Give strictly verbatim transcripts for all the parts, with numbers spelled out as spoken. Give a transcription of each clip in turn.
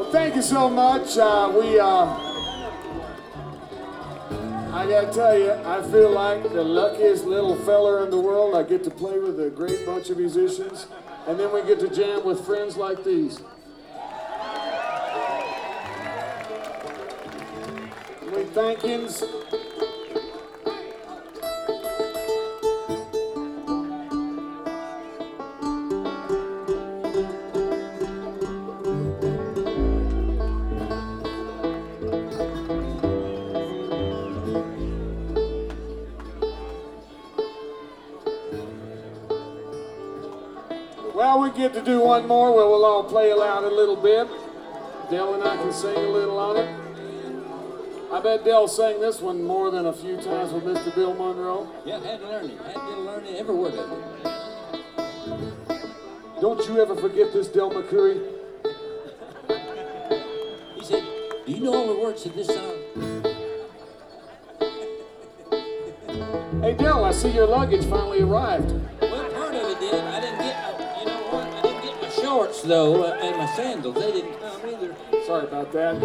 Thank you so much. Uh, we, uh, I gotta tell you, I feel like the luckiest little feller in the world. I get to play with a great bunch of musicians, and then we get to jam with friends like these. We thank yous. Well, we get to do one more where we'll all play aloud a little bit. Del and I can sing a little on it. I bet Del sang this one more than a few times with Mister Bill Monroe. Yeah, had to learn it. Had to learn it, every word of it. Don't you ever forget this, Del McCoury. He said, do you know all the words to this song? Hey, Del, I see your luggage finally arrived. Well, part of it did. I didn't get my, you know what? I didn't get my shorts, though, uh, and my sandals. They didn't come either. Sorry about that.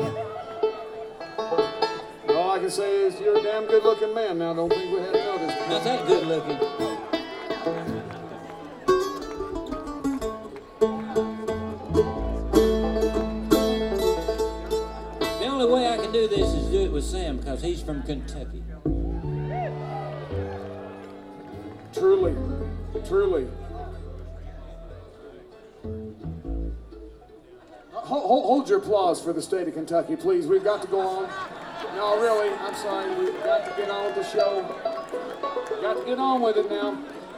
All I can say is you're a damn good-looking man now. Don't think we hadn't noticed. Not that good looking. The only way I can do this is do it with Sam, because he's from Kentucky. Truly, truly. Hold, hold your applause for the state of Kentucky, please. We've got to go on. No, really, I'm sorry. We've got to get on with the show. Got to get on with it now.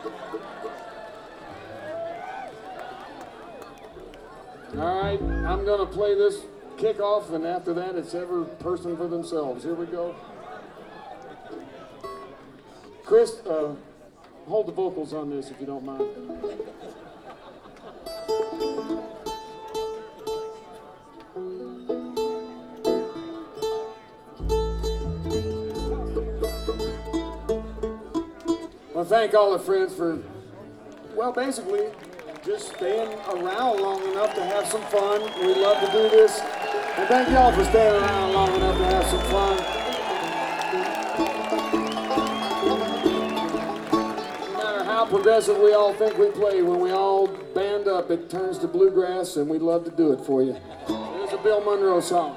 All right, I'm going to play this kickoff, and after that, it's every person for themselves. Here we go. Chris, uh, hold the vocals on this if you don't mind. Well, thank all the friends for, well, basically, just staying around long enough to have some fun. We love to do this. And thank y'all for staying around long enough to have some fun. No matter how progressive we all think we play, when we all band up, it turns to bluegrass, and we'd love to do it for you. Here's a Bill Monroe song.